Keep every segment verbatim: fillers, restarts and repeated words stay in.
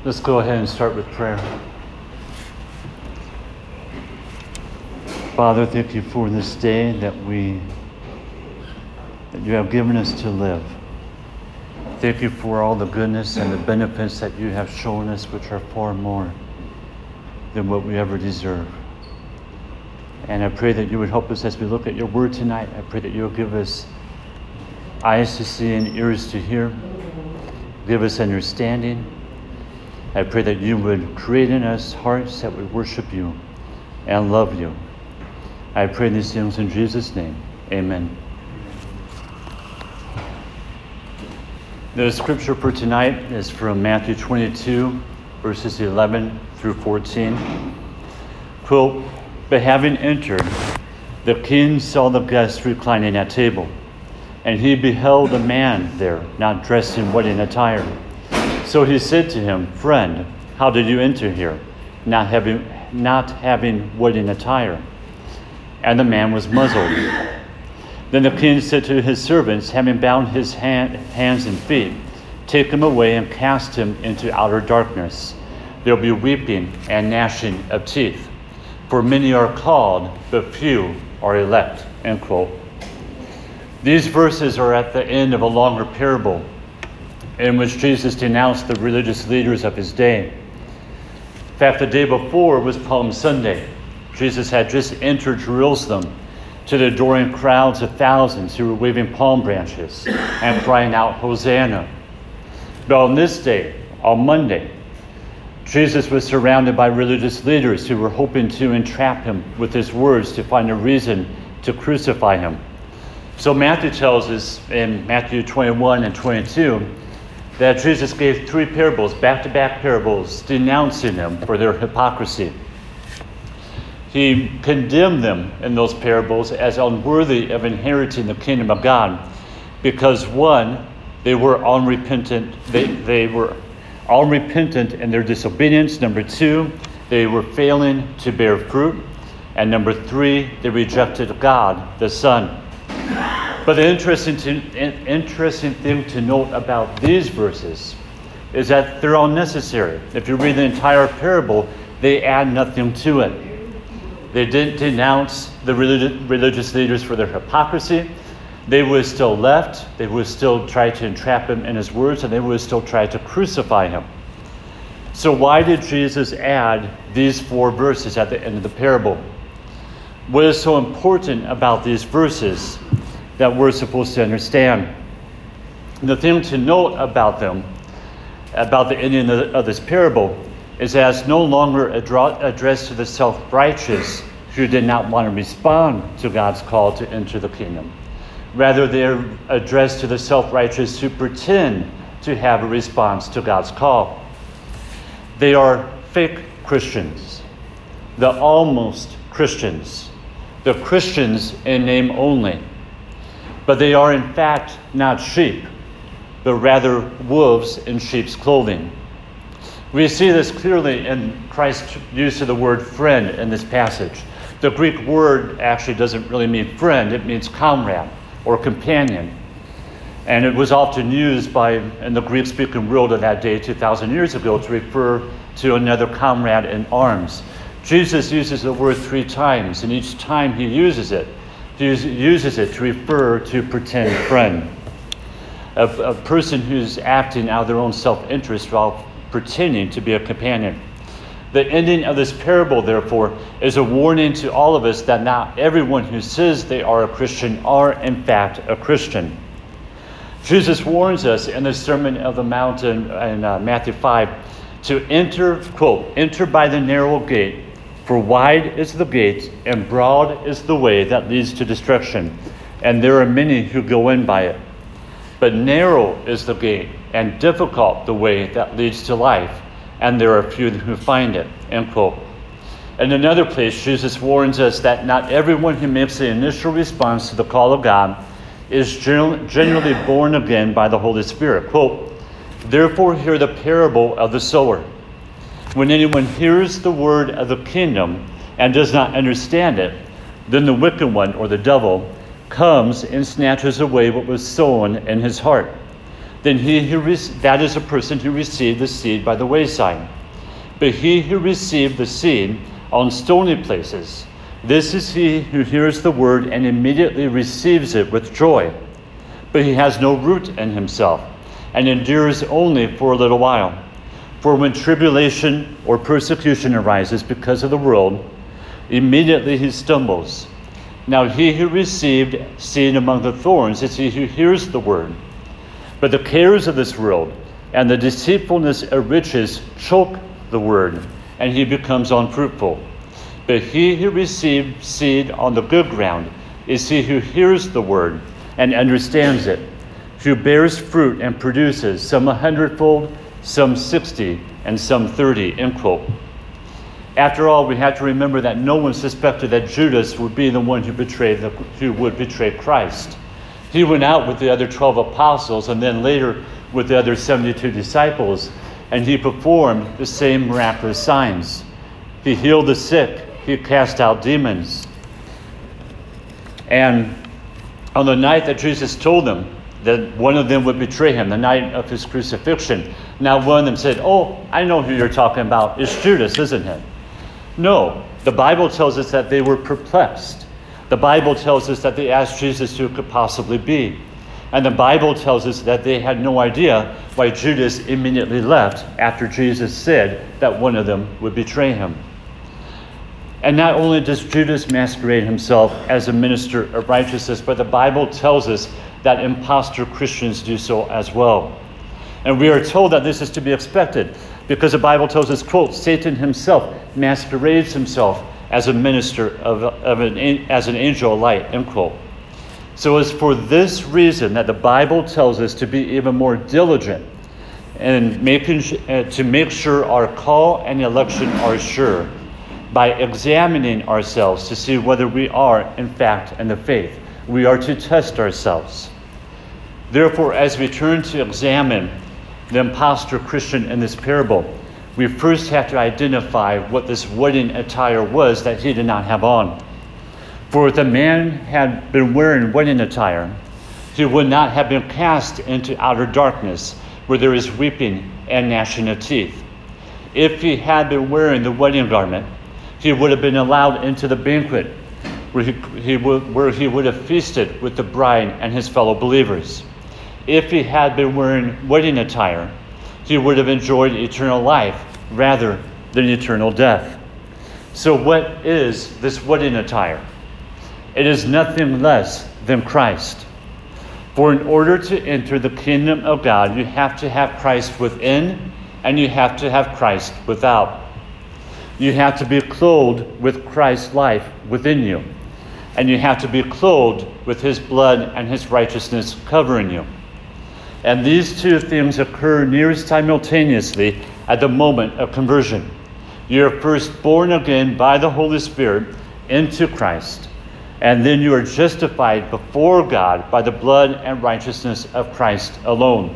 Let's go ahead and start with prayer. Father, thank you for this day that we that you have given us to live. Thank you for all the goodness and the benefits that you have shown us, which are far more than what we ever deserve. And I pray that you would help us as we look at your word tonight. I pray that you'll give us eyes to see and ears to hear. Give us understanding. I pray that you would create in us hearts that would worship you and love you. I pray these things in Jesus' name. Amen. The scripture for tonight is from Matthew twenty-two, verses eleven through fourteen. Quote, "But having entered, the king saw the guests reclining at table, and he beheld a man there, not dressed in wedding attire. So he said to him, 'Friend, how did you enter here, not having not having wedding attire?' And the man was muzzled. Then the king said to his servants, having bound his hand, hands and feet, 'Take him away and cast him into outer darkness. There will be weeping and gnashing of teeth. For many are called, but few are elect.'" End quote. These verses are at the end of a longer parable in which Jesus denounced the religious leaders of his day. In fact, the day before was Palm Sunday. Jesus had just entered Jerusalem to the adoring crowds of thousands who were waving palm branches and crying out, "Hosanna." But on this day, on Monday, Jesus was surrounded by religious leaders who were hoping to entrap him with his words to find a reason to crucify him. So Matthew tells us in Matthew twenty-one and twenty-two that Jesus gave three parables, back-to-back parables, denouncing them for their hypocrisy. He condemned them in those parables as unworthy of inheriting the kingdom of God because, one, they were unrepentant. They, they were unrepentant in their disobedience. Number two, they were failing to bear fruit. And number three, they rejected God, the Son. But the interesting, to, interesting thing to note about these verses is that they're unnecessary. If you read the entire parable, they add nothing to it. They didn't denounce the religi- religious leaders for their hypocrisy. They would still left. They would still try to entrap him in his words, and they would still try to crucify him. So why did Jesus add these four verses at the end of the parable? What is so important about these verses that we're supposed to understand? The thing to note about them, about the ending of this parable, is that it's no longer addressed to the self-righteous who did not want to respond to God's call to enter the kingdom. Rather, they're addressed to the self-righteous who pretend to have a response to God's call. They are fake Christians, the almost Christians, the Christians in name only. But they are in fact not sheep, but rather wolves in sheep's clothing. We see this clearly in Christ's use of the word friend in this passage. The Greek word actually doesn't really mean friend, it means comrade or companion. And it was often used by, in the Greek-speaking world of that day, two thousand years ago, to refer to another comrade in arms. Jesus uses the word three times, and each time he uses it, he uses it to refer to pretend friend. A, a person who's acting out of their own self-interest while pretending to be a companion. The ending of this parable, therefore, is a warning to all of us that not everyone who says they are a Christian are, in fact, a Christian. Jesus warns us in the Sermon on the Mount in, in uh, Matthew five to enter, quote, "Enter by the narrow gate, for wide is the gate and broad is the way that leads to destruction, and there are many who go in by it. But narrow is the gate and difficult the way that leads to life, and there are few who find it." End quote. In another place, Jesus warns us that not everyone who makes the initial response to the call of God is generally born again by the Holy Spirit. Quote, "Therefore hear the parable of the sower. When anyone hears the word of the kingdom and does not understand it, then the wicked one, or the devil, comes and snatches away what was sown in his heart. then he who re- that is a person who received the seed by the wayside. But he who received the seed on stony places, this is he who hears the word and immediately receives it with joy. But he has no root in himself, and endures only for a little while. For when tribulation or persecution arises because of the world, immediately he stumbles. Now he who received seed among the thorns is he who hears the word. But the cares of this world and the deceitfulness of riches choke the word, and he becomes unfruitful. But he who received seed on the good ground is he who hears the word and understands it, who bears fruit and produces some a hundredfold, some sixty, and some thirty, end quote. After all, we have to remember that no one suspected that Judas would be the one who betrayed the, who would betray Christ. He went out with the other twelve apostles and then later with the other seventy-two disciples, and he performed the same miraculous signs. He healed the sick. He cast out demons. And on the night that Jesus told them that one of them would betray him, the night of his crucifixion, now one of them said, "Oh, I know who you're talking about. It's Judas, isn't it?" No, the Bible tells us that they were perplexed. The Bible tells us that they asked Jesus who it could possibly be. And the Bible tells us that they had no idea why Judas immediately left after Jesus said that one of them would betray him. And not only does Judas masquerade himself as a minister of righteousness, but the Bible tells us that impostor Christians do so as well. And we are told that this is to be expected because the Bible tells us, quote, Satan himself masquerades himself as a minister of, of an, as an angel of light, end quote. So it's for this reason that the Bible tells us to be even more diligent and making uh, to make sure our call and election are sure by examining ourselves to see whether we are, in fact, in the faith. We are to test ourselves. Therefore, as we turn to examine the impostor Christian in this parable, we first have to identify what this wedding attire was that he did not have on. For if the man had been wearing wedding attire, he would not have been cast into outer darkness, where there is weeping and gnashing of teeth. If he had been wearing the wedding garment, he would have been allowed into the banquet, where he, he would, where he would have feasted with the bride and his fellow believers. If he had been wearing wedding attire, he would have enjoyed eternal life rather than eternal death. So what is this wedding attire? It is nothing less than Christ. For in order to enter the kingdom of God, you have to have Christ within and you have to have Christ without. You have to be clothed with Christ's life within you. And you have to be clothed with his blood and his righteousness covering you. And these two things occur near simultaneously at the moment of conversion. You are first born again by the Holy Spirit into Christ, and then you are justified before God by the blood and righteousness of Christ alone.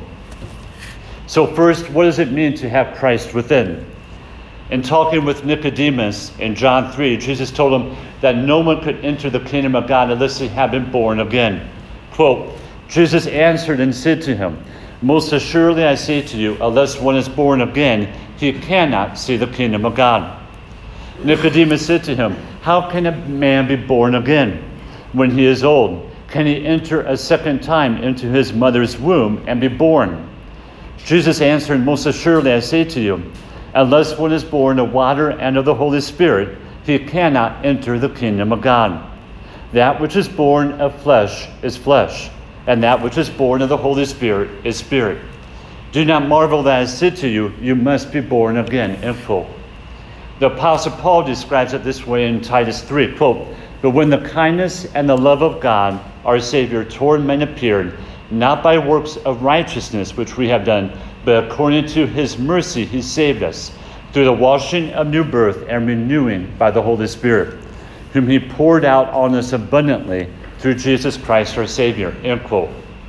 So first, what does it mean to have Christ within? In talking with Nicodemus in John three, Jesus told him that no one could enter the kingdom of God unless he had been born again. Quote, Jesus answered and said to him, Most assuredly I say to you, unless one is born again, he cannot see the kingdom of God. Nicodemus said to him, How can a man be born again when he is old? Can he enter a second time into his mother's womb and be born? Jesus answered, Most assuredly I say to you, unless one is born of water and of the Holy Spirit, he cannot enter the kingdom of God. That which is born of flesh is flesh, and that which is born of the Holy Spirit is spirit. Do not marvel that I said to you, you must be born again, end quote. The Apostle Paul describes it this way in Titus three, quote, But when the kindness and the love of God, our Savior, toward men appeared, not by works of righteousness which we have done, but according to his mercy he saved us, through the washing of new birth and renewing by the Holy Spirit, whom he poured out on us abundantly through Jesus Christ our Savior, end quote.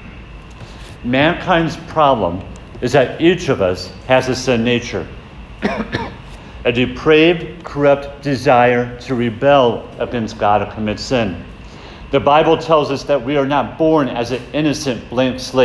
Mankind's problem is that each of us has a sin nature, a depraved, corrupt desire to rebel against God and commit sin. The Bible tells us that we are not born as an innocent blank slate,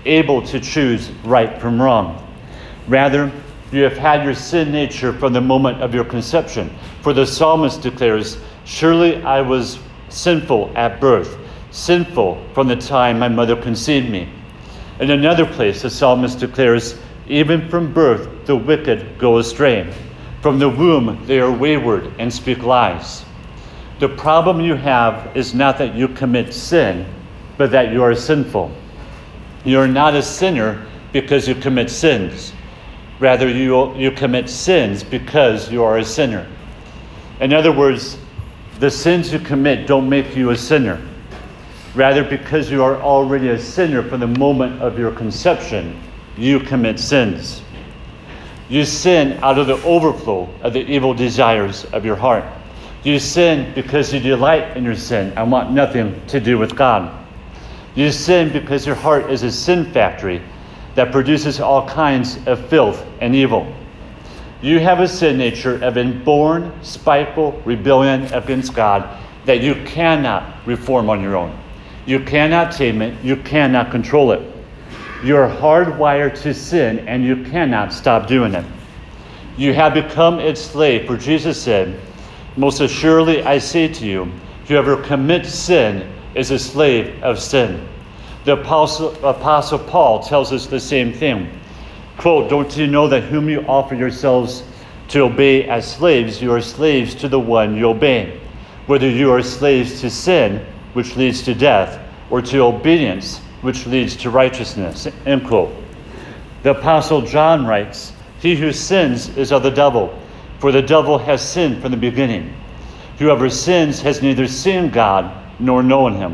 able to choose right from wrong. Rather, you have had your sin nature from the moment of your conception. For the psalmist declares, "Surely I was sinful at birth, sinful from the time my mother conceived me." In another place, the psalmist declares, "Even from birth the wicked go astray. From the womb they are wayward and speak lies." The problem you have is not that you commit sin, but that you are sinful. You are not a sinner because you commit sins. Rather, you, you commit sins because you are a sinner. In other words, the sins you commit don't make you a sinner. Rather, because you are already a sinner from the moment of your conception, you commit sins. You sin out of the overflow of the evil desires of your heart. You sin because you delight in your sin and want nothing to do with God. You sin because your heart is a sin factory that produces all kinds of filth and evil. You have a sin nature of inborn, spiteful rebellion against God that you cannot reform on your own. You cannot tame it. You cannot control it. You are hardwired to sin, and you cannot stop doing it. You have become its slave, for Jesus said, "Most assuredly I say to you, whoever commits sin is a slave of sin." The Apostle, Apostle Paul tells us the same thing. Quote, "Don't you know that whom you offer yourselves to obey as slaves, you are slaves to the one you obey, whether you are slaves to sin, which leads to death, or to obedience, which leads to righteousness." End quote. The Apostle John writes, "He who sins is of the devil, for the devil has sinned from the beginning. Whoever sins has neither seen God nor known him."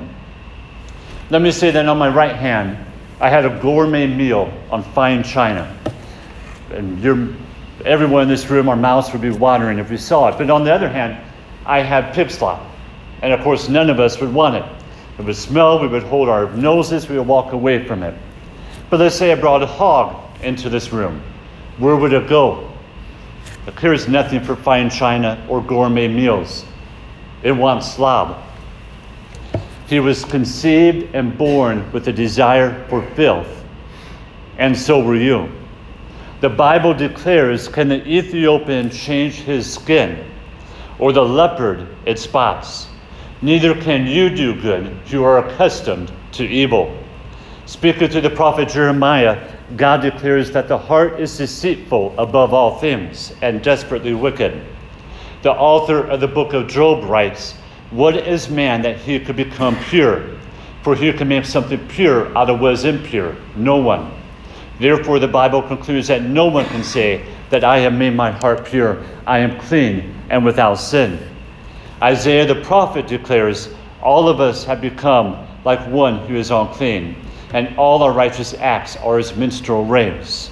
Let me say that on my right hand, I had a gourmet meal on fine china. And you're, everyone in this room, our mouths would be watering if we saw it. But on the other hand, I had pig slop. And of course, none of us would want it. It would smell, we would hold our noses, we would walk away from it. But let's say I brought a hog into this room. Where would it go? It cares nothing for fine china or gourmet meals. It wants slob. He was conceived and born with a desire for filth, and so were you. The Bible declares, "Can the Ethiopian change his skin, or the leopard its spots? Neither can you do good, who are accustomed to evil." Speaking to the prophet Jeremiah, God declares that the heart is deceitful above all things and desperately wicked. The author of the book of Job writes, "What is man that he could become pure? For who can make something pure out of what is impure? No one." Therefore, the Bible concludes that no one can say that I have made my heart pure. I am clean and without sin. Isaiah the prophet declares, "All of us have become like one who is unclean, and all our righteous acts are as minstrel raves."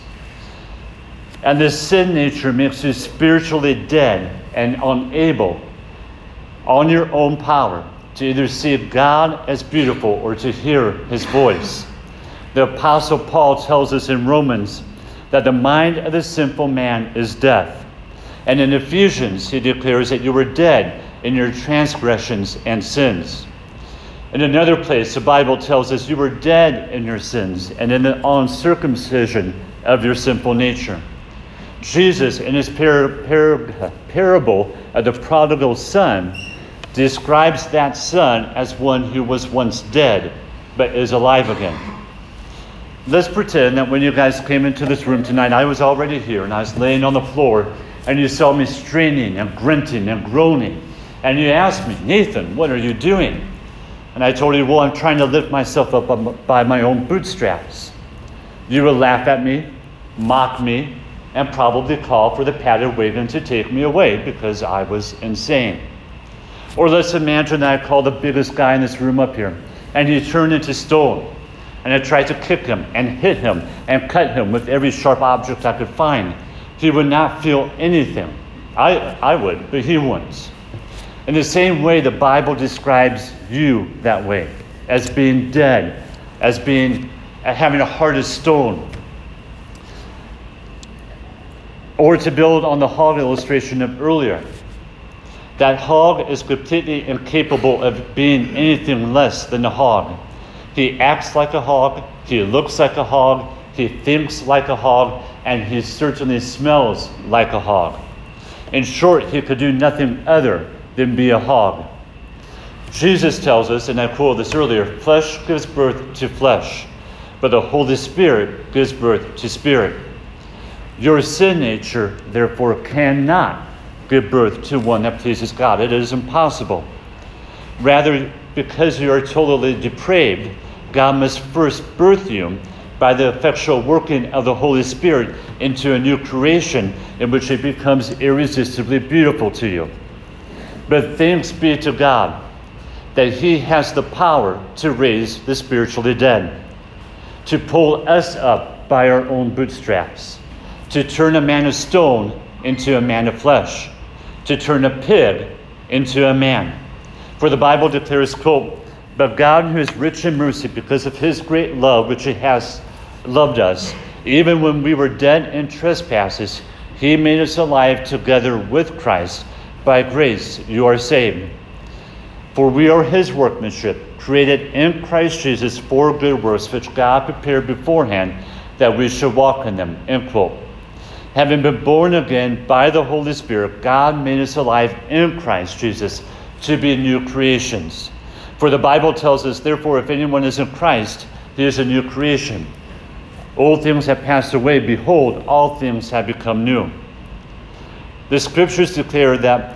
And this sin nature makes you spiritually dead and unable on your own power to either see God as beautiful or to hear his voice. The Apostle Paul tells us in Romans that the mind of the sinful man is death. And in Ephesians, he declares that you were dead in your transgressions and sins. In another place, the Bible tells us you were dead in your sins and in the uncircumcision of your sinful nature. Jesus, in his par- par- parable of the prodigal son, describes that son as one who was once dead, but is alive again. Let's pretend that when you guys came into this room tonight, I was already here and I was laying on the floor, and you saw me straining and grunting and groaning. And you asked me, "Nathan, what are you doing?" And I told you, "Well, I'm trying to lift myself up by my own bootstraps." You would laugh at me, mock me, and probably call for the padded wagon to take me away because I was insane. Or let's imagine that I called the biggest guy in this room up here, and he turned into stone, and I tried to kick him and hit him and cut him with every sharp object I could find. He would not feel anything. I, I would, but he wouldn't. In the same way, the Bible describes you that way, as being dead, as being having a heart of stone. Or to build on the hog illustration of earlier, that hog is completely incapable of being anything less than a hog. He acts like a hog, he looks like a hog, he thinks like a hog, and he certainly smells like a hog. In short, he could do nothing other than be a hog. Jesus tells us, and I quoted this earlier, flesh gives birth to flesh, but the Holy Spirit gives birth to spirit. Your sin nature, therefore, cannot give birth to one that pleases God. It is impossible. Rather, because you are totally depraved, God must first birth you by the effectual working of the Holy Spirit into a new creation in which it becomes irresistibly beautiful to you. But thanks be to God that he has the power to raise the spiritually dead, to pull us up by our own bootstraps, to turn a man of stone into a man of flesh, to turn a pig into a man. For the Bible declares, quote, "But God, who is rich in mercy, because of his great love which he has loved us, even when we were dead in trespasses, he made us alive together with Christ. By grace you are saved. For we are his workmanship, created in Christ Jesus for good works, which God prepared beforehand that we should walk in them." End quote. Having been born again by the Holy Spirit, God made us alive in Christ Jesus to be new creations. For the Bible tells us, therefore, if anyone is in Christ, he is a new creation. Old things have passed away. Behold, all things have become new. The scriptures declare that,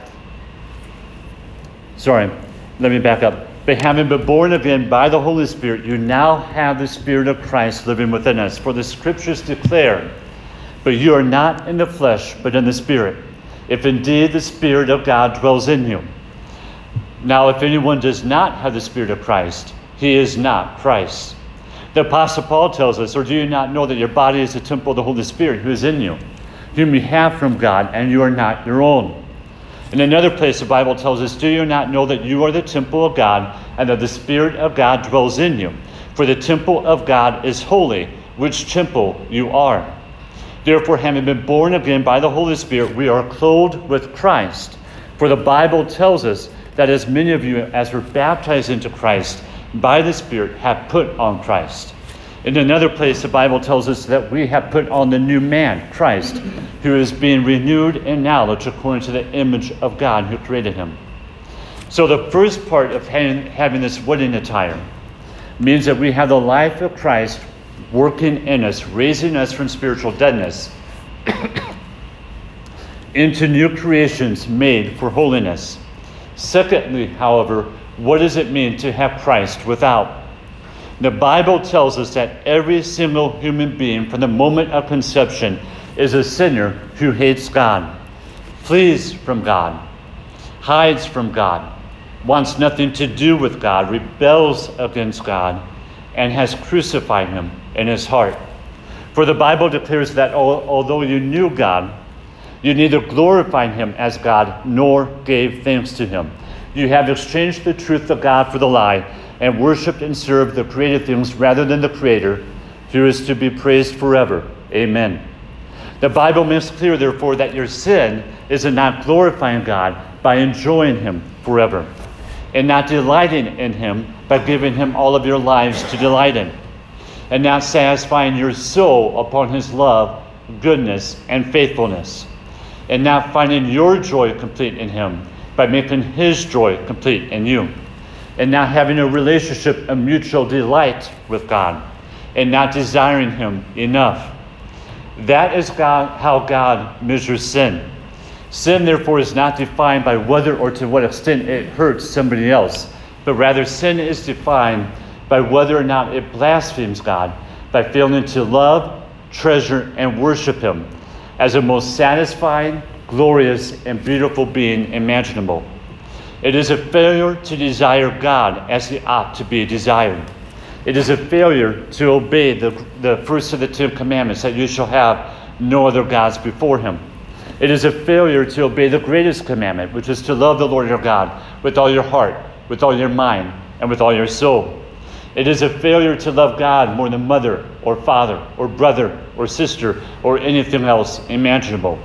sorry, let me back up. But having been born again by the Holy Spirit, you now have the Spirit of Christ living within us. For the scriptures declare, but you are not in the flesh, but in the Spirit, if indeed the Spirit of God dwells in you. Now, if anyone does not have the Spirit of Christ, he is not Christ. The Apostle Paul tells us, or do you not know that your body is the temple of the Holy Spirit who is in you, whom you have from God, and you are not your own? In another place, the Bible tells us, do you not know that you are the temple of God, and that the Spirit of God dwells in you? For the temple of God is holy, which temple you are. Therefore, having been born again by the Holy Spirit, we are clothed with Christ. For the Bible tells us that as many of you as were baptized into Christ by the Spirit have put on Christ. In another place, the Bible tells us that we have put on the new man, Christ, who is being renewed in knowledge according to the image of God who created him. So the first part of having, having this wedding attire means that we have the life of Christ working in us, raising us from spiritual deadness into new creations made for holiness. Secondly, however, what does it mean to have Christ without? The Bible tells us that every single human being from the moment of conception is a sinner who hates God, flees from God, hides from God, wants nothing to do with God, rebels against God, and has crucified him in his heart. For the Bible declares that although you knew God, you neither glorified him as God nor gave thanks to him. You have exchanged the truth of God for the lie and worshipped and served the created things rather than the Creator, who is to be praised forever. Amen. The Bible makes clear, therefore, that your sin is in not glorifying God by enjoying him forever, and not delighting in him by giving him all of your lives to delight in, and not satisfying your soul upon his love, goodness, and faithfulness, and not finding your joy complete in him by making his joy complete in you, and not having a relationship of mutual delight with God, and not desiring him enough. That is God, how God measures sin. Sin, therefore, is not defined by whether or to what extent it hurts somebody else, but rather sin is defined by whether or not it blasphemes God by failing to love, treasure, and worship him as the most satisfying, glorious, and beautiful being imaginable. It is a failure to desire God as he ought to be desired. It is a failure to obey the, the first of the Ten Commandments, that you shall have no other gods before him. It is a failure to obey the greatest commandment, which is to love the Lord your God with all your heart, with all your mind, and with all your soul. It is a failure to love God more than mother or father or brother or sister or anything else imaginable.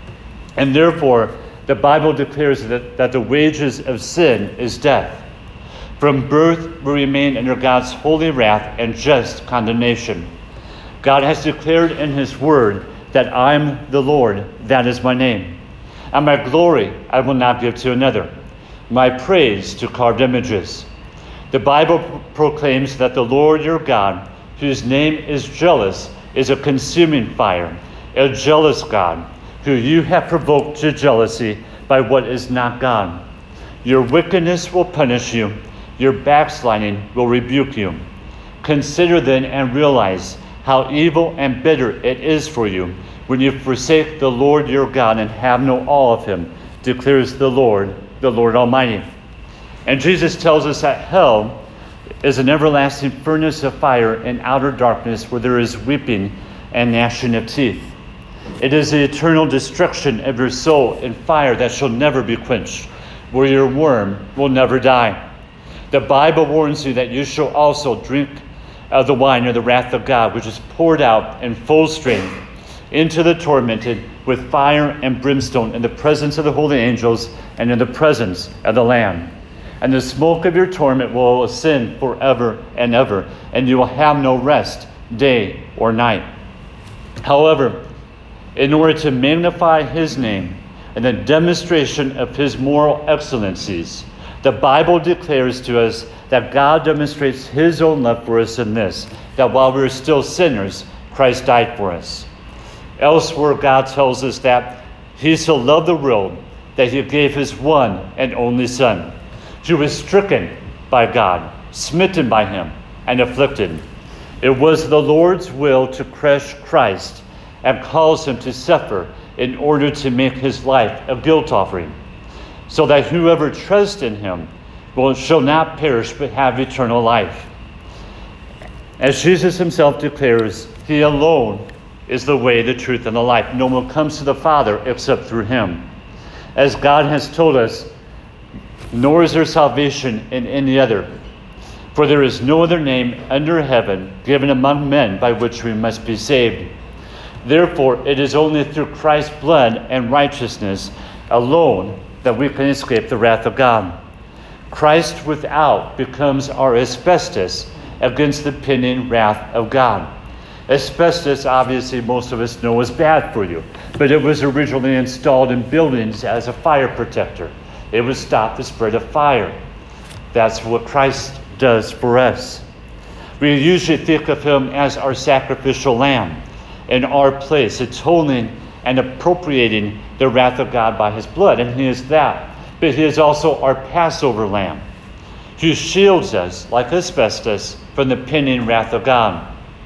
And therefore, the Bible declares that, that the wages of sin is death. From birth, we remain under God's holy wrath and just condemnation. God has declared in his word that I'm the Lord, that is my name. And my glory I will not give to another, my praise to carved images. The Bible proclaims that the Lord your God, whose name is jealous, is a consuming fire, a jealous God, who you have provoked to jealousy by what is not God. Your wickedness will punish you, your backsliding will rebuke you. Consider then and realize how evil and bitter it is for you when you forsake the Lord your God and have no awe of him, declares the Lord, the Lord Almighty. And Jesus tells us that hell is an everlasting furnace of fire and outer darkness where there is weeping and gnashing of teeth. It is the eternal destruction of your soul in fire that shall never be quenched, where your worm will never die. The Bible warns you that you shall also drink of the wine of the wrath of God, which is poured out in full strength into the tormented with fire and brimstone in the presence of the holy angels and in the presence of the Lamb. And the smoke of your torment will ascend forever and ever, and you will have no rest day or night. However, in order to magnify his name and the demonstration of his moral excellencies, the Bible declares to us that God demonstrates his own love for us in this, that while we were still sinners, Christ died for us. Elsewhere, God tells us that he so loved the world that he gave his one and only Son, who was stricken by God, smitten by him, and afflicted. It was the Lord's will to crush Christ and cause him to suffer in order to make his life a guilt offering, so that whoever trusts in him will, shall not perish but have eternal life. As Jesus himself declares, he alone is the way, the truth, and the life. No one comes to the Father except through him. As God has told us, nor is there salvation in any other, for there is no other name under heaven given among men by which we must be saved. Therefore, it is only through Christ's blood and righteousness alone that we can escape the wrath of God. Christ without becomes our asbestos against the pending wrath of God. Asbestos, obviously, most of us know is bad for you, but it was originally installed in buildings as a fire protector. It would stop the spread of fire. That's what Christ does for us. We usually think of him as our sacrificial lamb in our place, atoning and appropriating the wrath of God by his blood, and he is that. But he is also our Passover lamb, who shields us like asbestos from the pending wrath of God.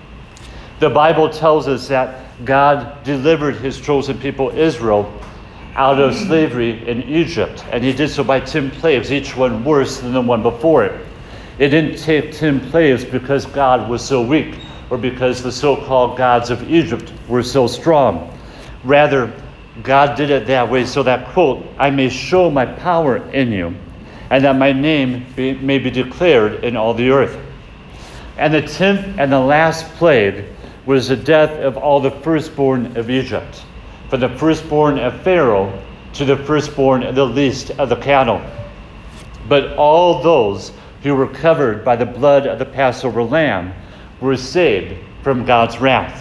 The Bible tells us that God delivered his chosen people, Israel, out of slavery in Egypt, and he did so by ten plagues, each one worse than the one before it. It didn't take ten plagues because God was so weak or because the so-called gods of Egypt were so strong. Rather, God did it that way so that, quote, I may show my power in you, and that my name be, may be declared in all the earth. And the tenth and the last plague was the death of all the firstborn of Egypt, from the firstborn of Pharaoh to the firstborn of the least of the cattle. But all those who were covered by the blood of the Passover lamb were saved from God's wrath.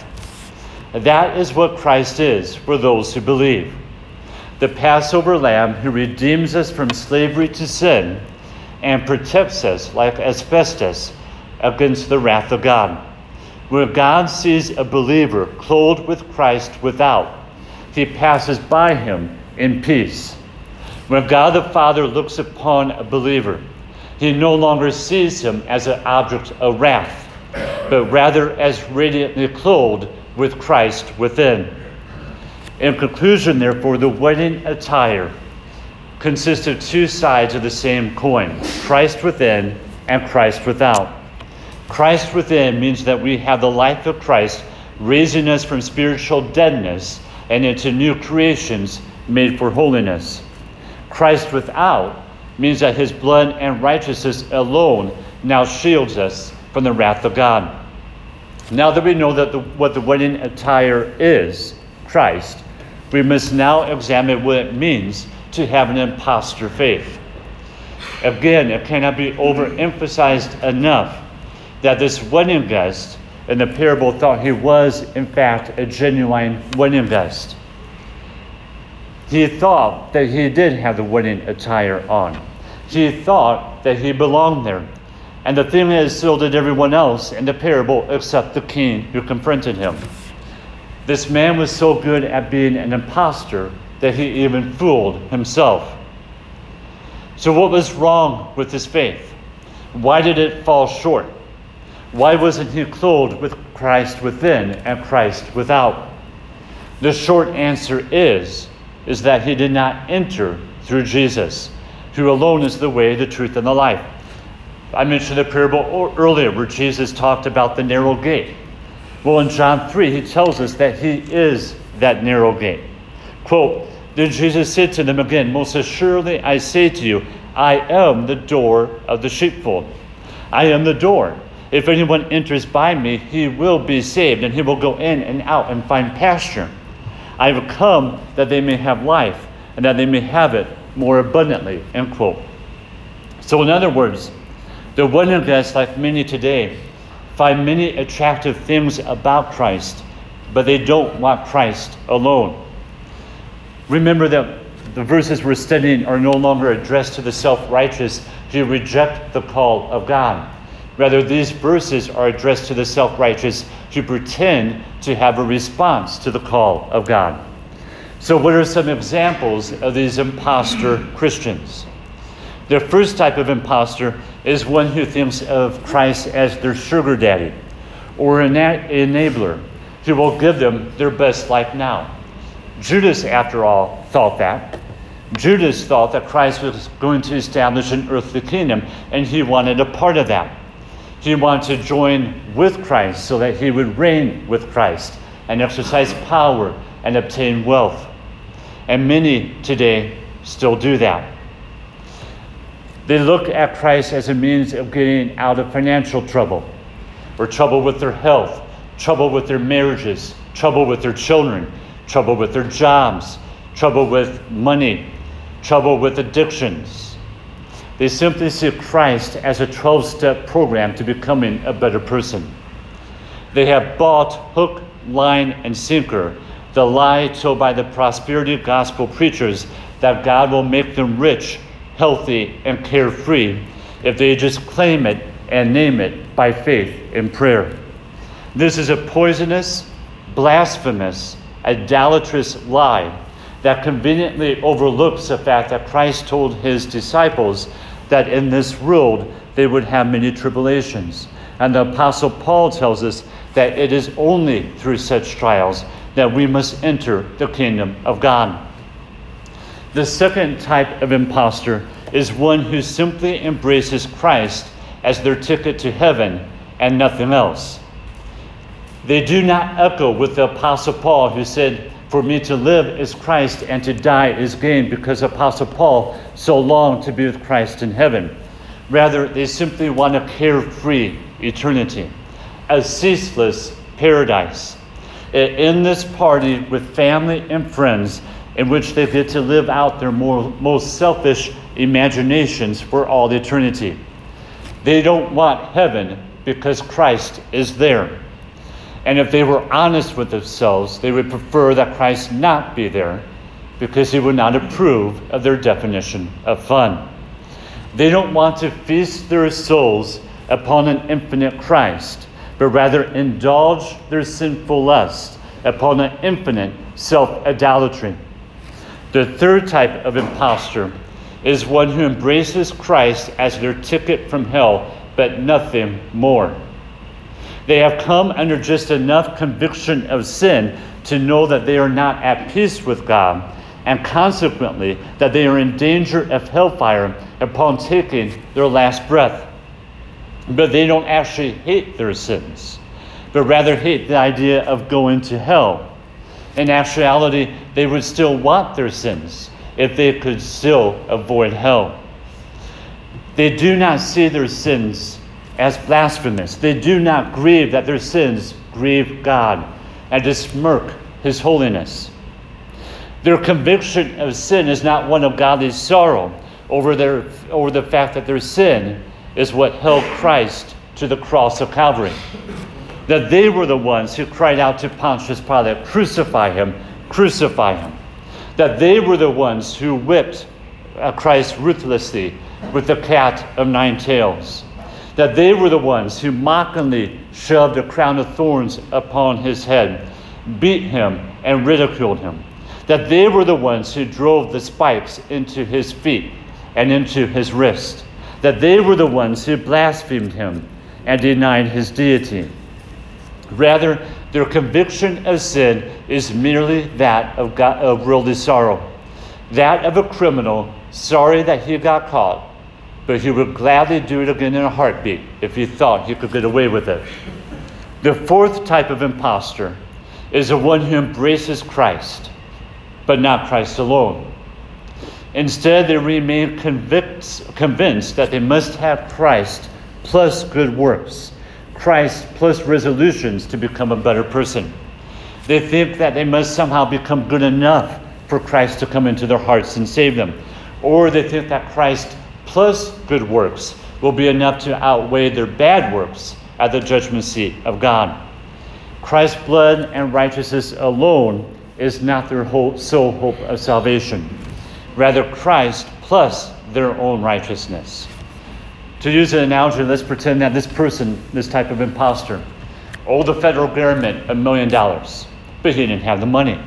That is what Christ is for those who believe. The Passover lamb who redeems us from slavery to sin and protects us like asbestos against the wrath of God. When God sees a believer clothed with Christ without, he passes by him in peace. When God the Father looks upon a believer, he no longer sees him as an object of wrath, but rather as radiantly clothed with Christ within. In conclusion, therefore, the wedding attire consists of two sides of the same coin, Christ within and Christ without. Christ within means that we have the life of Christ raising us from spiritual deadness and into new creations made for holiness. Christ without means that his blood and righteousness alone now shields us from the wrath of God. Now that we know that the, what the wedding attire is, Christ, we must now examine what it means to have an impostor faith. Again, it cannot be overemphasized enough that this wedding guest in the parable thought he was, in fact, a genuine wedding guest. He thought that he did have the wedding attire on. He thought that he belonged there. And the thing is, so did everyone else in the parable except the king who confronted him. This man was so good at being an imposter that he even fooled himself. So what was wrong with his faith? Why did it fall short? Why wasn't he clothed with Christ within and Christ without? The short answer is, is that he did not enter through Jesus, who alone is the way, the truth, and the life. I mentioned the parable earlier where Jesus talked about the narrow gate. Well, in John three, he tells us that he is that narrow gate. Quote, "Then Jesus said to them again, 'Most assuredly I say to you, I am the door of the sheepfold. I am the door. If anyone enters by me, he will be saved, and he will go in and out and find pasture. I have come that they may have life, and that they may have it more abundantly.'" End quote. So in other words, the wedding guests, like many today, find many attractive things about Christ, but they don't want Christ alone. Remember that the verses we're studying are no longer addressed to the self-righteous who reject the call of God. Rather, these verses are addressed to the self-righteous who pretend to have a response to the call of God. So what are some examples of these imposter Christians? The first type of imposter is one who thinks of Christ as their sugar daddy or an enabler who will give them their best life now. Judas, after all, thought that. Judas thought that Christ was going to establish an earthly kingdom, and he wanted a part of that. He wanted to join with Christ so that he would reign with Christ and exercise power and obtain wealth. And many today still do that. They look at Christ as a means of getting out of financial trouble, or trouble with their health, trouble with their marriages, trouble with their children, trouble with their jobs, trouble with money, trouble with addictions. They simply see Christ as a twelve-step program to becoming a better person. They have bought hook, line, and sinker the lie told by the prosperity gospel preachers that God will make them rich, healthy, and carefree if they just claim it and name it by faith in prayer. This is a poisonous, blasphemous, idolatrous lie that conveniently overlooks the fact that Christ told his disciples that in this world they would have many tribulations. And the Apostle Paul tells us that it is only through such trials that we must enter the kingdom of God. The second type of impostor is one who simply embraces Christ as their ticket to heaven and nothing else. They do not echo with the Apostle Paul, who said, "For me to live is Christ and to die is gain," because Apostle Paul so longed to be with Christ in heaven. Rather, they simply want a carefree eternity, a ceaseless paradise, an endless party with family and friends in which they get to live out their more, most selfish imaginations for all eternity. They don't want heaven because Christ is there. And if they were honest with themselves, they would prefer that Christ not be there because he would not approve of their definition of fun. They don't want to feast their souls upon an infinite Christ, but rather indulge their sinful lust upon an infinite self-idolatry. The third type of impostor is one who embraces Christ as their ticket from hell, but nothing more. They have come under just enough conviction of sin to know that they are not at peace with God, and consequently that they are in danger of hellfire upon taking their last breath. But they don't actually hate their sins, but rather hate the idea of going to hell. In actuality, they would still want their sins if they could still avoid hell. They do not see their sins as blasphemous. They do not grieve that their sins grieve God and to smirk his holiness. Their conviction of sin is not one of godly sorrow, over their over the fact that their sin is what held Christ to the cross of Calvary. That they were the ones who cried out to Pontius Pilate, "Crucify him, crucify him." That they were the ones who whipped uh, Christ ruthlessly with the cat of nine tails. That they were the ones who mockingly shoved a crown of thorns upon his head, beat him, and ridiculed him. That they were the ones who drove the spikes into his feet and into his wrist. That they were the ones who blasphemed him and denied his deity. Rather, their conviction of sin is merely that of, God, of worldly sorrow, that of a criminal sorry that he got caught, but he would gladly do it again in a heartbeat if he thought he could get away with it. The fourth type of impostor is the one who embraces Christ, but not Christ alone. Instead, they remain convinced, convinced that they must have Christ plus good works, Christ plus resolutions to become a better person. They think that they must somehow become good enough for Christ to come into their hearts and save them. Or they think that Christ plus good works will be enough to outweigh their bad works at the judgment seat of God. Christ's blood and righteousness alone is not their whole, sole hope of salvation. Rather, Christ plus their own righteousness. To use an analogy, let's pretend that this person, this type of imposter, owed the federal government a million dollars, but he didn't have the money.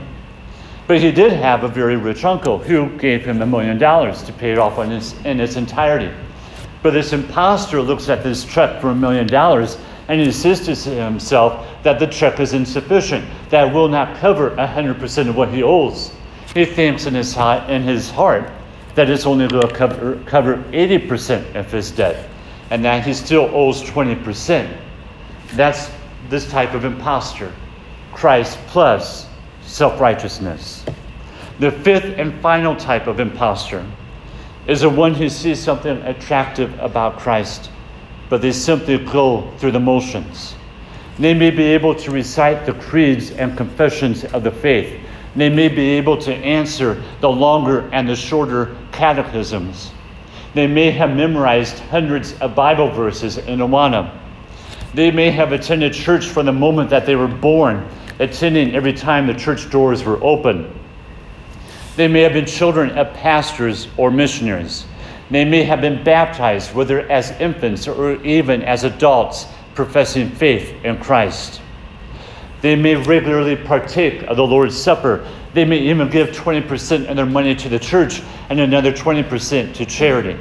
But he did have a very rich uncle who gave him a million dollars to pay it off in its, in its entirety. But this imposter looks at this check for a million dollars and insists to himself that the check is insufficient, that will not cover one hundred percent of what he owes. He thinks in his, in his heart that it's only going to cover, cover eighty percent of his debt, and that he still owes twenty percent. That's this type of imposter, Christ plus self-righteousness. The fifth and final type of imposter is the one who sees something attractive about Christ, but they simply go through the motions. They may be able to recite the creeds and confessions of the faith. They may be able to answer the longer and the shorter catechisms. They may have memorized hundreds of Bible verses in Awana. They may have attended church from the moment that they were born, attending every time the church doors were open. They may have been children of pastors or missionaries. They may have been baptized, whether as infants or even as adults, professing faith in Christ. They may regularly partake of the Lord's Supper. They may even give twenty percent of their money to the church and another twenty percent to charity.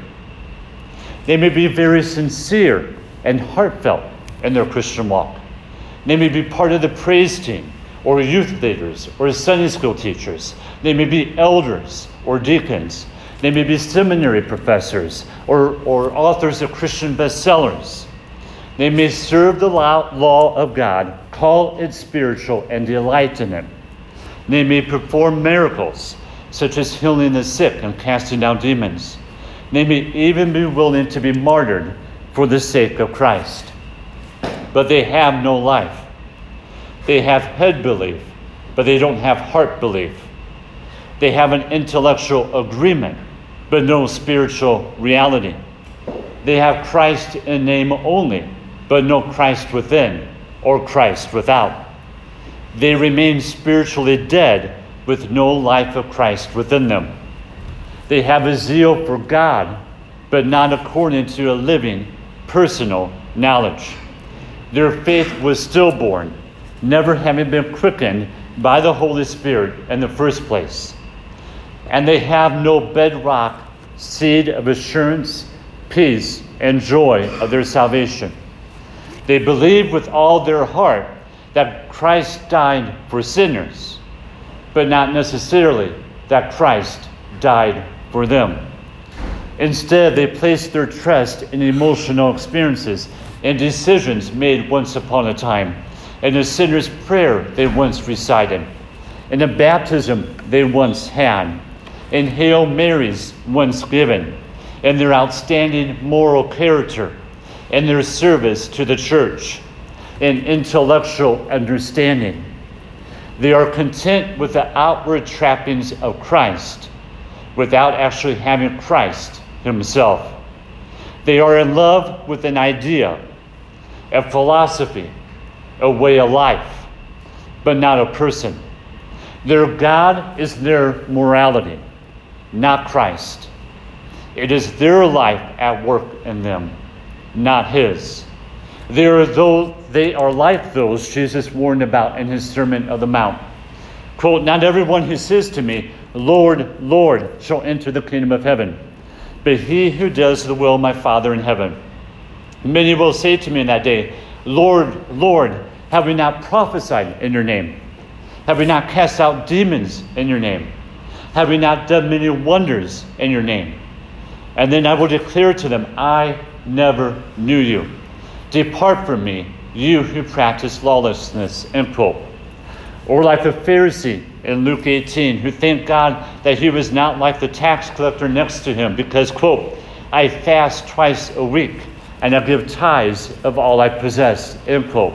They may be very sincere and heartfelt in their Christian walk. They may be part of the praise team or youth leaders or Sunday school teachers. They may be elders or deacons. They may be seminary professors or, or authors of Christian bestsellers. They may serve the law, law of God, call it spiritual, and delight in it. They may perform miracles, such as healing the sick and casting out demons. They may even be willing to be martyred for the sake of Christ. But they have no life. They have head belief, but they don't have heart belief. They have an intellectual agreement, but no spiritual reality. They have Christ in name only, but no Christ within or Christ without. They remain spiritually dead with no life of Christ within them. They have a zeal for God, but not according to a living, personal knowledge. Their faith was stillborn, never having been quickened by the Holy Spirit in the first place. And they have no bedrock seed of assurance, peace, and joy of their salvation. They believe with all their heart that Christ died for sinners, but not necessarily that Christ died for them. Instead, they place their trust in emotional experiences and decisions made once upon a time, in a sinner's prayer they once recited, in a baptism they once had, in Hail Marys once given, in their outstanding moral character, in their service to the church, in intellectual understanding. They are content with the outward trappings of Christ without actually having Christ himself. They are in love with an idea, a philosophy, a way of life, but not a person. Their God is their morality, not Christ. It is their life at work in them, not his. They are, those, they are like those Jesus warned about in his Sermon on the Mount. Quote, "Not everyone who says to me, 'Lord, Lord,' shall enter the kingdom of heaven, but he who does the will of my Father in heaven. Many will say to me in that day, 'Lord, Lord, have we not prophesied in your name? Have we not cast out demons in your name? Have we not done many wonders in your name?' And then I will declare to them, 'I never knew you. Depart from me, you who practice lawlessness,'" end quote. Or like the Pharisee in Luke eighteen, who thanked God that he was not like the tax collector next to him because, quote, "I fast twice a week and I give tithes of all I possess," end quote.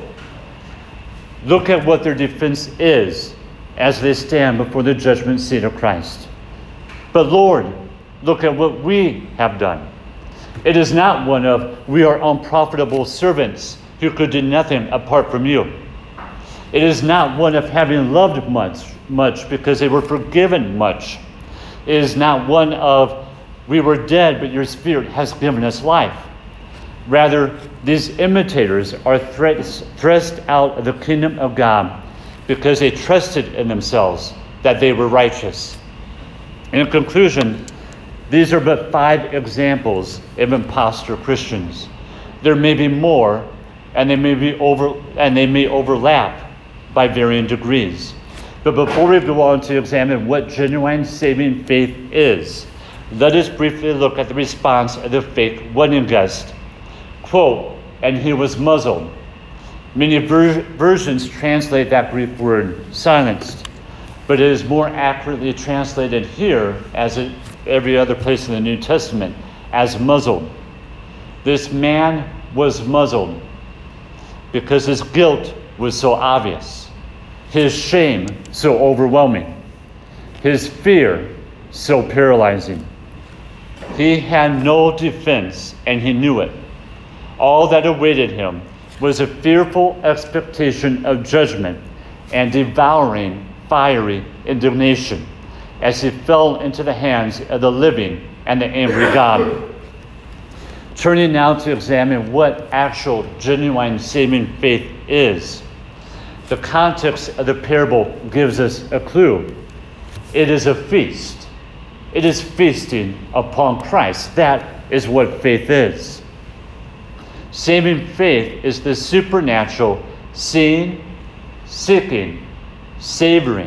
Look at what their defense is as they stand before the judgment seat of Christ. "But Lord, look at what we have done." It is not one of, "We are unprofitable servants who could do nothing apart from you." It is not one of having loved much, much because they were forgiven much. It is not one of, "We were dead, but your Spirit has given us life." Rather, these imitators are thrust, thrust out of the kingdom of God because they trusted in themselves that they were righteous. In conclusion, these are but five examples of impostor Christians. There may be more, and they may be over, and they may overlap by varying degrees. But before we go on to examine what genuine saving faith is, let us briefly look at the response of the fake wedding guest. Quote, "And he was muzzled." Many ver- versions translate that Greek word silenced, but it is more accurately translated here, as in every other place in the New Testament, as muzzled. This man was muzzled because his guilt was so obvious, his shame so overwhelming, his fear so paralyzing. He had no defense, and he knew it. All that awaited him was a fearful expectation of judgment and devouring, fiery indignation as he fell into the hands of the living and the angry God. Turning now to examine what actual, genuine saving faith is. The context of the parable gives us a clue. It is a feast. It is feasting upon Christ. That is what faith is. Saving faith is the supernatural seeing, seeking, savoring,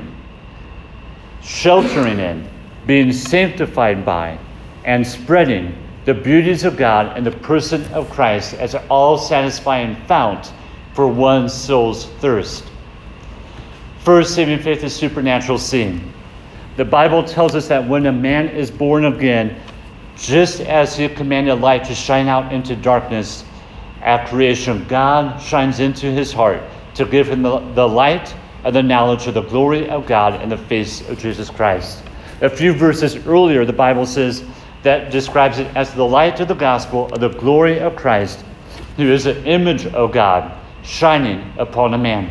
sheltering in, being sanctified by, and spreading the beauties of God in the person of Christ as an all-satisfying fount for one's soul's thirst. First, saving faith is supernatural seeing. The Bible tells us that when a man is born again, just as he commanded light to shine out into darkness at creation, God shines into his heart to give him the, the light and the knowledge of the glory of God in the face of Jesus Christ. A few verses earlier, the Bible says that describes it as the light of the gospel of the glory of Christ, who is an image of God shining upon a man.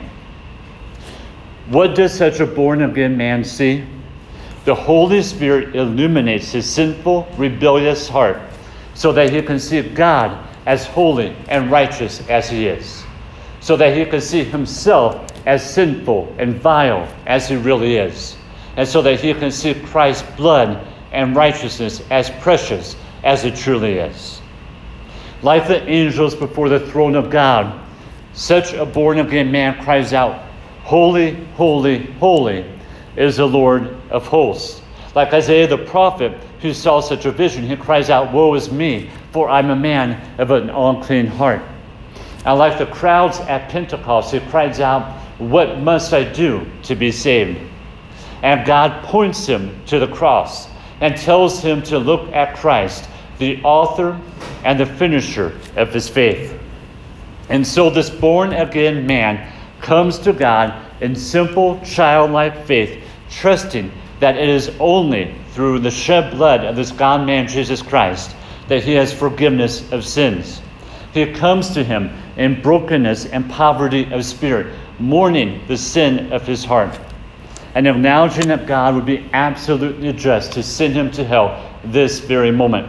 What does such a born-again man see? The Holy Spirit illuminates his sinful, rebellious heart so that he can see God as holy and righteous as he is, so that he can see himself as sinful and vile as he really is, and so that he can see Christ's blood and righteousness as precious as it truly is. Like the angels before the throne of God, such a born-again man cries out, "Holy, holy, holy is the Lord of hosts." Like Isaiah the prophet, who saw such a vision, he cries out, "Woe is me, for I'm a man of an unclean heart." And like the crowds at Pentecost, he cries out, "What must I do to be saved?" And God points him to the cross and tells him to look at Christ, the author and the finisher of his faith. And so this born-again man comes to God in simple, childlike faith, trusting that it is only through the shed blood of this God-man Jesus Christ that he has forgiveness of sins. He comes to him in brokenness and poverty of spirit, mourning the sin of his heart, and acknowledging that God would be absolutely just to send him to hell this very moment.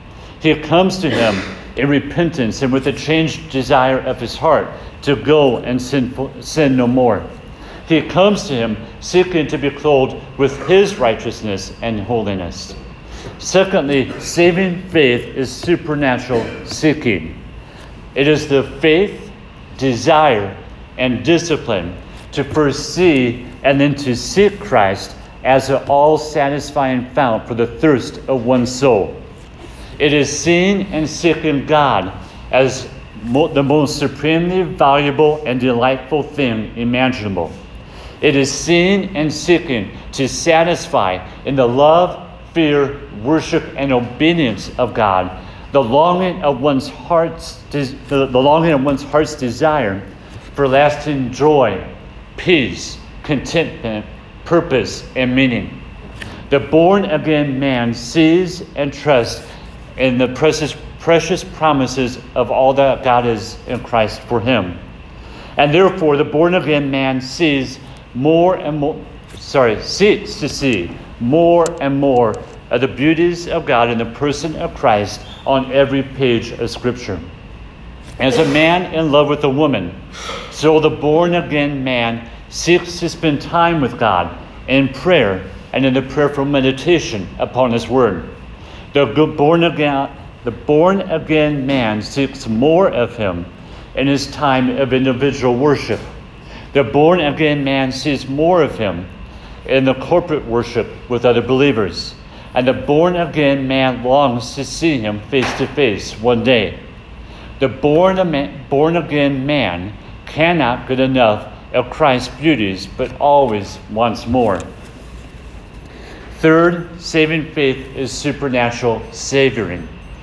He comes to him in repentance and with a changed desire of his heart to go and sin, sin no more. He comes to him seeking to be clothed with his righteousness and holiness. Secondly, saving faith is supernatural seeking. It is the faith, desire, and discipline to first see and then to seek Christ as an all-satisfying fount for the thirst of one's soul. It is seeing and seeking God as mo- the most supremely valuable and delightful thing imaginable. It is seeing and seeking to satisfy in the love, fear, worship, and obedience of God the longing of one's heart's des- the, the longing of one's heart's desire for lasting joy, peace, contentment, purpose, and meaning. The born-again man sees and trusts in the precious, precious promises of all that God is in Christ for him. And therefore, the born-again man sees more and more, sorry, seeks to see more and more of the beauties of God in the person of Christ on every page of Scripture. As a man in love with a woman, so the born-again man seeks to spend time with God in prayer and in the prayerful meditation upon His Word. The born-again, the born-again man seeks more of Him in his time of individual worship. The born-again man sees more of Him in the corporate worship with other believers. And the born-again man longs to see Him face to face one day. The born-again man cannot get enough of Christ's beauties, but always wants more. Third, saving faith is supernatural savoring.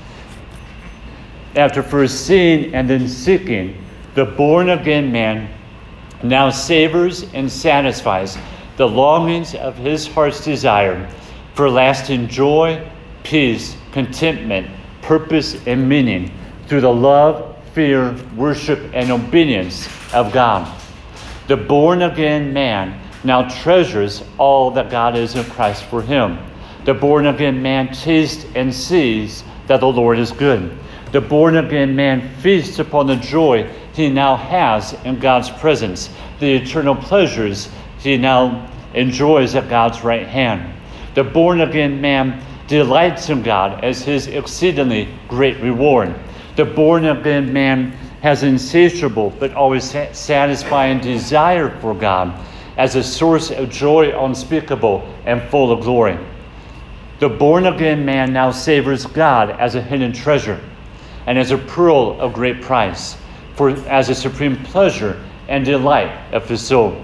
After first seeing and then seeking, the born-again man now savors and satisfies the longings of his heart's desire for lasting joy, peace, contentment, purpose, and meaning through the love, fear, worship, and obedience of God. The born-again man now treasures all that God is in Christ for him. The born-again man tastes and sees that the Lord is good. The born-again man feasts upon the joy he now has in God's presence, the eternal pleasures he now enjoys at God's right hand. The born-again man delights in God as his exceedingly great reward. The born-again man has insatiable but always satisfying desire for God as a source of joy unspeakable and full of glory. The born-again man now savors God as a hidden treasure and as a pearl of great price, for as a supreme pleasure and delight of his soul.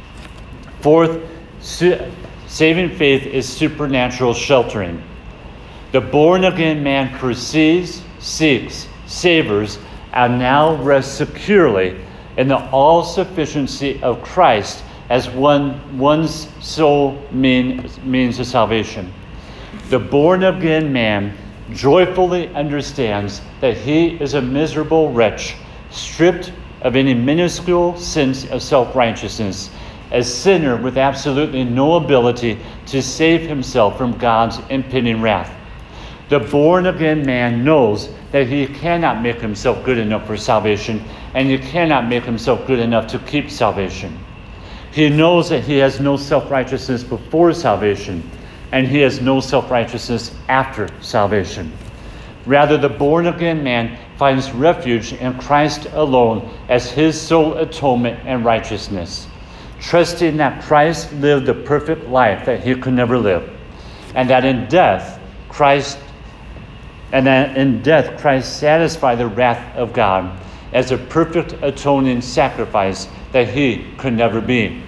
Fourth, su- saving faith is supernatural sheltering. The born-again man perceives, seeks, savors, and now rests securely in the all-sufficiency of Christ as one one's sole mean, means of salvation. The born-again man joyfully understands that he is a miserable wretch, stripped of any minuscule sense of self-righteousness, a sinner with absolutely no ability to save himself from God's impending wrath. The born-again man knows that he cannot make himself good enough for salvation, and he cannot make himself good enough to keep salvation. He knows that he has no self-righteousness before salvation, and he has no self-righteousness after salvation. Rather, the born-again man finds refuge in Christ alone as his sole atonement and righteousness, trusting that Christ lived the perfect life that he could never live, and that in death, Christ and that in death Christ satisfied the wrath of God as a perfect atoning sacrifice that he could never be.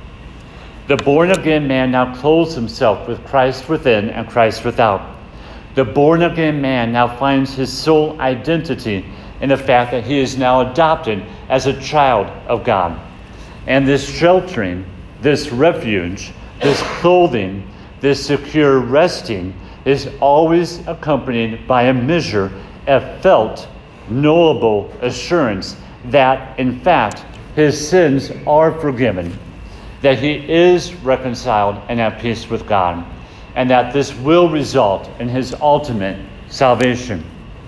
The born-again man now clothes himself with Christ within and Christ without. The born-again man now finds his sole identity in the fact that he is now adopted as a child of God. And this sheltering, this refuge, this clothing, this secure resting is always accompanied by a measure of felt, knowable assurance that, in fact, his sins are forgiven, that he is reconciled and at peace with God, and that this will result in his ultimate salvation.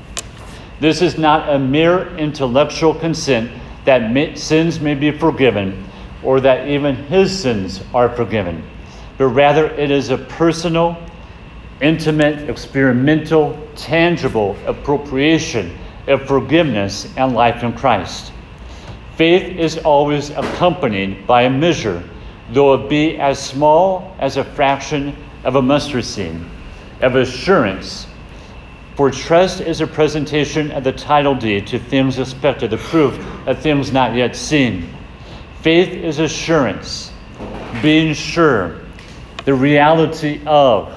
This is not a mere intellectual consent that may, sins may be forgiven, or that even his sins are forgiven, but rather it is a personal, intimate, experimental, tangible appropriation of forgiveness and life in Christ. Faith is always accompanied by a measure, though it be as small as a fraction of a mustard seed, of assurance. For trust is a presentation of the title deed to things expected, the proof of things not yet seen. Faith is assurance, being sure, the reality of,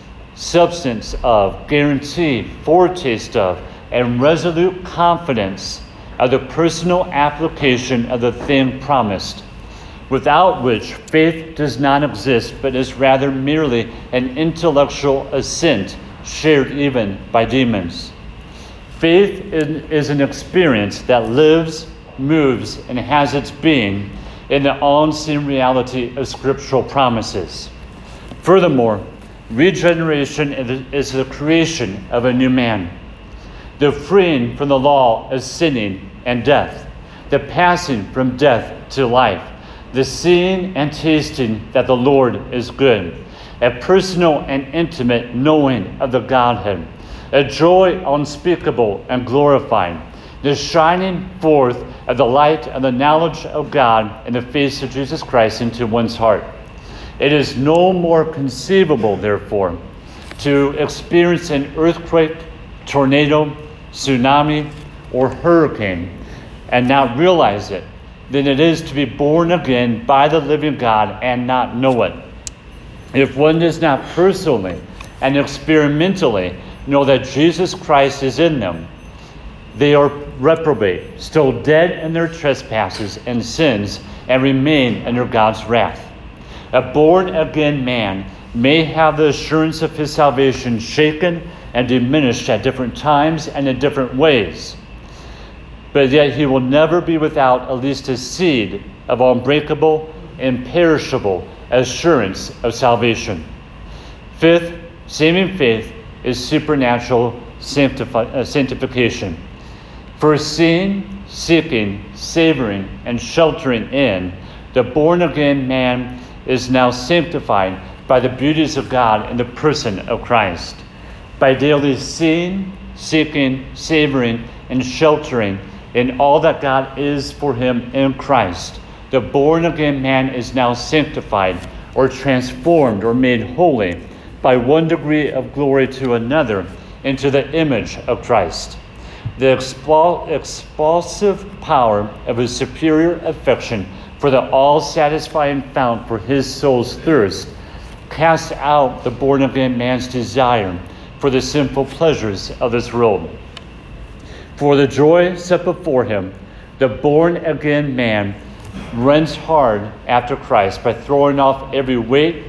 substance of, guarantee, foretaste of, and resolute confidence of the personal application of the thing promised, without which faith does not exist, but is rather merely an intellectual assent shared even by demons. Faith is an experience that lives, moves, and has its being in the unseen reality of scriptural promises. Furthermore, regeneration is the creation of a new man, the freeing from the law of sinning and death, the passing from death to life, the seeing and tasting that the Lord is good, a personal and intimate knowing of the Godhead, a joy unspeakable and glorified, the shining forth of the light of the knowledge of God in the face of Jesus Christ into one's heart. It is no more conceivable, therefore, to experience an earthquake, tornado, tsunami, or hurricane and not realize it than it is to be born again by the living God and not know it. If one does not personally and experimentally know that Jesus Christ is in them, they are reprobate, still dead in their trespasses and sins, and remain under God's wrath. A born-again man may have the assurance of his salvation shaken and diminished at different times and in different ways, but yet he will never be without at least a seed of unbreakable, imperishable assurance of salvation. Fifth, saving faith is supernatural sanctifi- uh, sanctification. For seeing, seeking, savoring, and sheltering in, the born-again man is now sanctified by the beauties of God in the person of Christ. By daily seeing, seeking, savoring, and sheltering in all that God is for him in Christ, the born-again man is now sanctified or transformed or made holy by one degree of glory to another into the image of Christ. The expul- expulsive power of his superior affection for the all-satisfying fount for his soul's thirst casts out the born-again man's desire for the sinful pleasures of this world. For the joy set before him, the born-again man runs hard after Christ by throwing off every weight,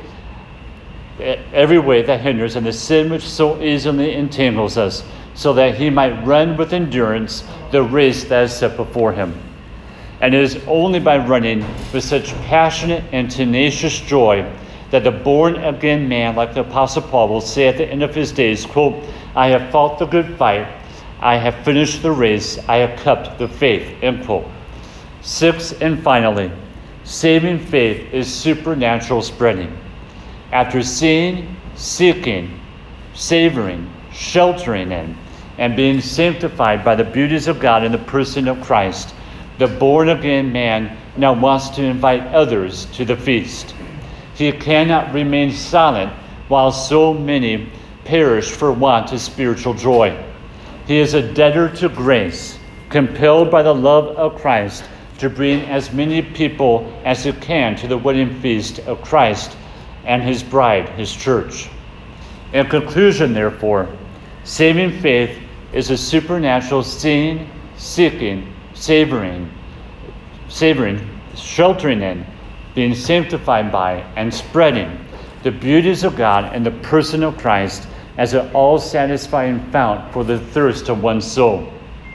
every weight that hinders and the sin which so easily entangles us, so that he might run with endurance the race that is set before him. And it is only by running with such passionate and tenacious joy that the born-again man, like the Apostle Paul, will say at the end of his days, quote, "I have fought the good fight, I have finished the race, I have kept the faith," end quote. Sixth and finally, saving faith is supernatural spreading. After seeing, seeking, savoring, sheltering in, and being sanctified by the beauties of God in the person of Christ, the born-again man now wants to invite others to the feast. He cannot remain silent while so many perish for want of spiritual joy. He is a debtor to grace, compelled by the love of Christ to bring as many people as he can to the wedding feast of Christ and his bride, his church. In conclusion, therefore, saving faith is a supernatural seeing, seeking, savoring, savoring, sheltering in, being sanctified by, and spreading the beauties of God and the person of Christ as an all-satisfying fount for the thirst of one's soul.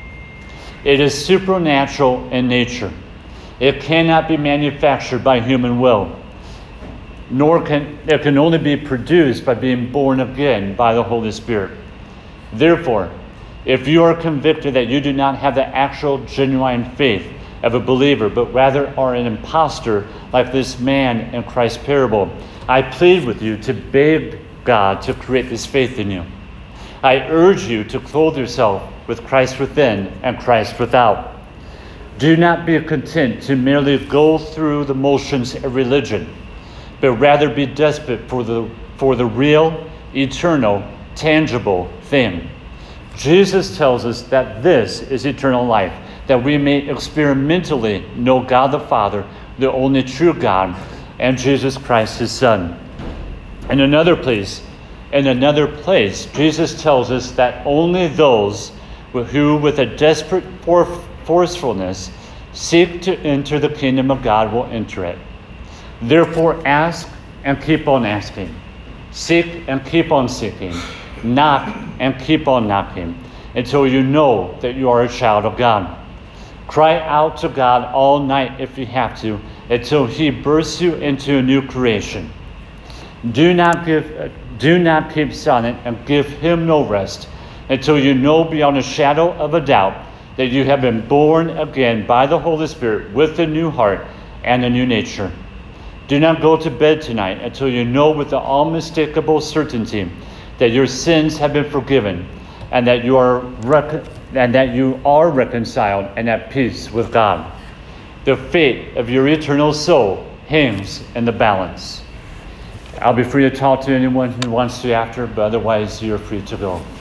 It is supernatural in nature. It cannot be manufactured by human will, nor can it can only be produced by being born again by the Holy Spirit. Therefore, if you are convicted that you do not have the actual genuine faith of a believer, but rather are an impostor like this man in Christ's parable, I plead with you to beg God to create this faith in you. I urge you to clothe yourself with Christ within and Christ without. Do not be content to merely go through the motions of religion, but rather be desperate for the, for the real, eternal, tangible thing. Jesus tells us that this is eternal life, that we may experimentally know God the Father, the only true God, and Jesus Christ, his Son. In another place, in another place, Jesus tells us that only those who, with a desperate forcefulness, seek to enter the kingdom of God will enter it. Therefore, ask and keep on asking. Seek and keep on seeking. Knock and keep on knocking until you know that you are a child of God. Cry out to God all night if you have to, until he bursts you into a new creation. Do not give, do not keep silent and give him no rest until you know beyond a shadow of a doubt that you have been born again by the Holy Spirit with a new heart and a new nature. Do not go to bed tonight until you know with the unmistakable certainty that your sins have been forgiven and that you are rec- and that you are reconciled and at peace with God. The fate of your eternal soul hangs in the balance. I'll be free to talk to anyone who wants to after, but otherwise you're free to go.